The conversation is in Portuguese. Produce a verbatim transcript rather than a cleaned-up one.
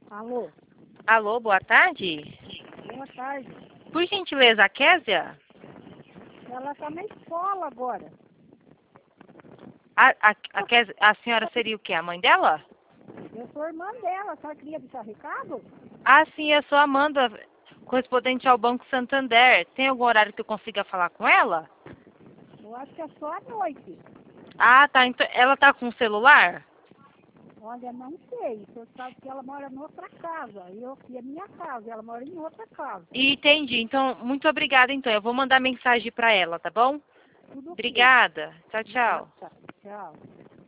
Alô? Alô, boa tarde. Boa tarde. Por gentileza, a Késia? Ela está na escola agora. A, a, a, Késia, a senhora seria o quê? A mãe dela? Eu sou irmã dela. A senhora queria deixar recado? Ah, sim, eu sou a Amanda, correspondente ao Banco Santander. Tem algum horário que eu consiga falar com ela? Eu acho que é só à noite. Ah, tá. Então, ela tá com o celular? Olha, não sei. O senhor sabe que ela mora em outra casa. E eu aqui é minha casa. Ela mora em outra casa. Entendi. Então, muito obrigada, então. Eu vou mandar mensagem para ela, tá bom? Tudo bem. Obrigada. Tchau, tchau. Tchau. Tchau.